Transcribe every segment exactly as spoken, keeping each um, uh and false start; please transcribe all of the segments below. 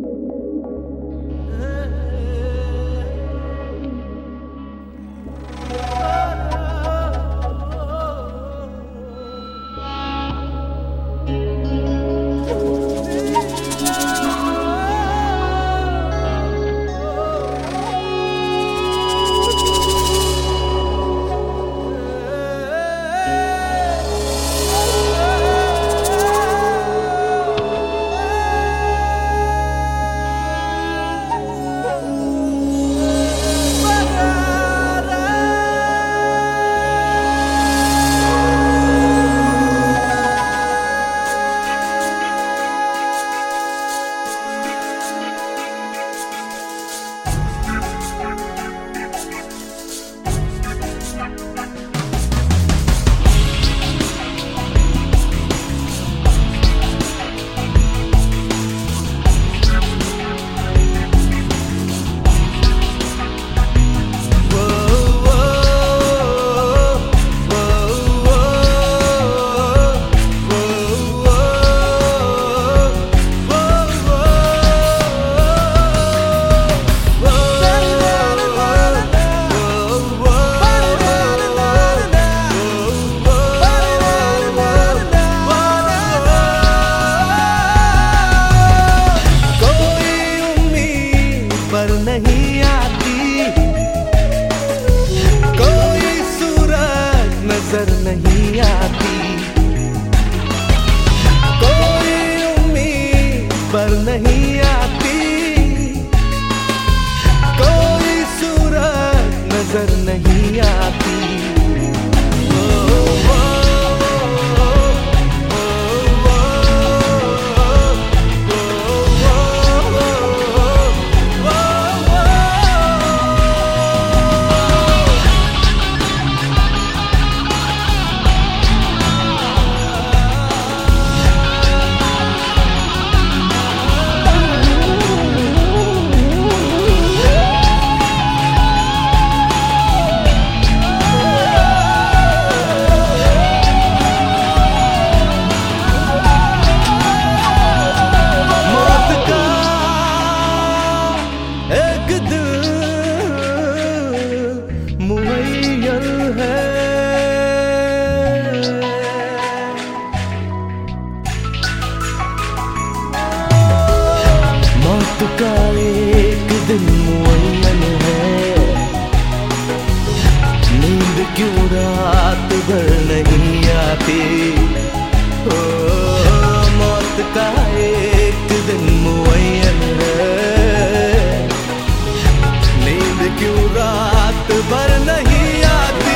नजर नहीं आती, कोई उम्मीद पर नहीं आती, कोई सूरत नजर नहीं आती। मौत का एक दिन मुअय्यन है, नींद क्यों रात भर नहीं आती। ओ, मौत का एक दिन मुअय्यन है, नींद क्यों रात भर नहीं आती।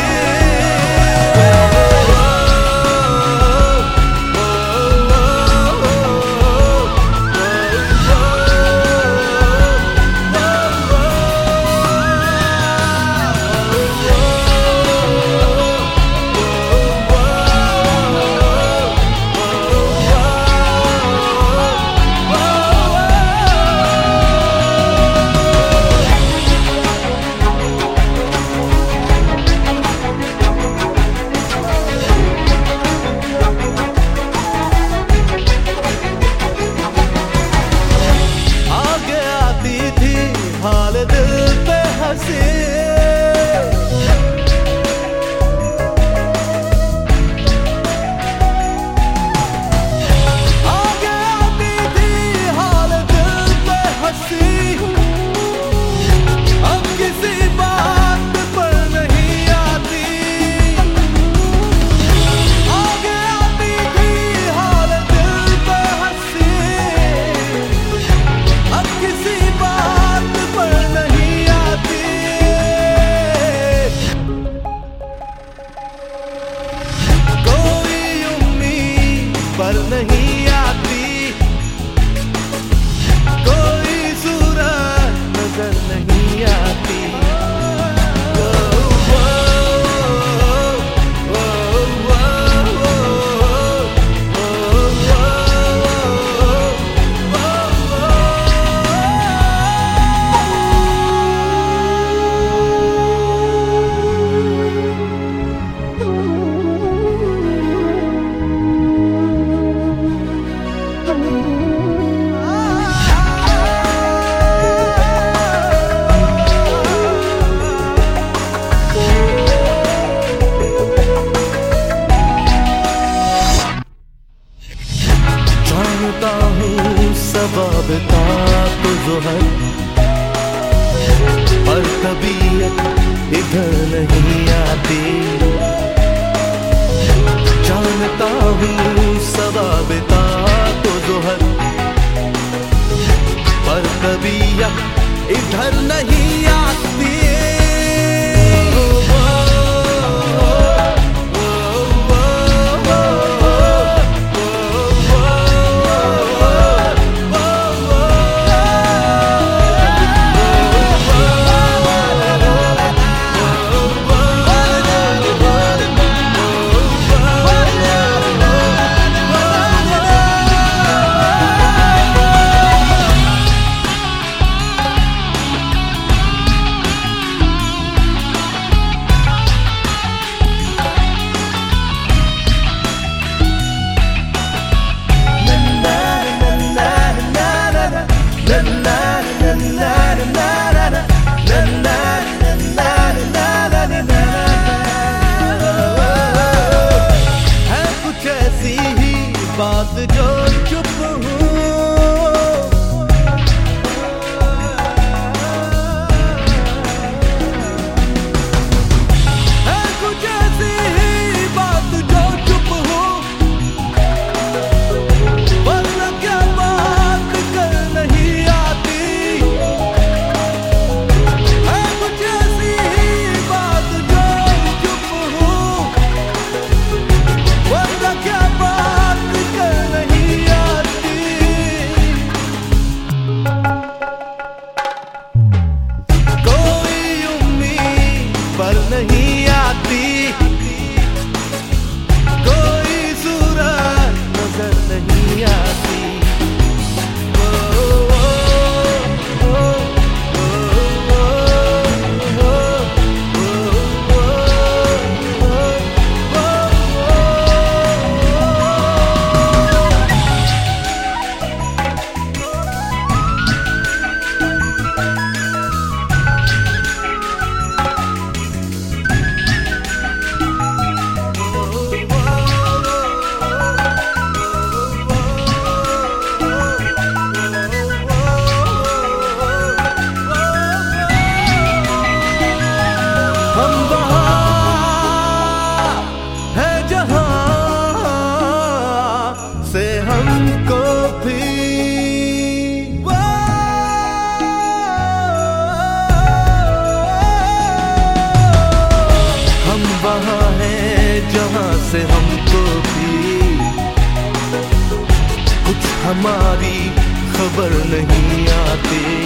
हूँ सबाबता तो ज़ोहर, पर तबीयत इधर नहीं आती। जानता हूँ सबाबता तो ज़ोहर, पर तबीयत इधर नहीं आती। बात जो चुप हूँ, है कुछ ऐसी ही बात जो चुप हूँ, वरना क्या बात कर नहीं आती। है कुछ ऐसी ही बात जो चुप हूँ, वरना क्या बात नहीं आती। कोई सूरत नजर नहीं आती। हम वहाँ है जहाँ से हमको भी हम वहाँ है जहाँ से हमको भी कुछ हमारी खबर नहीं आती।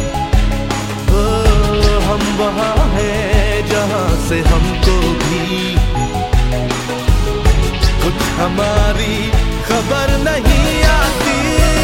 हम वहाँ है जहाँ से हमको भी कुछ हमारी खबर नहीं आती।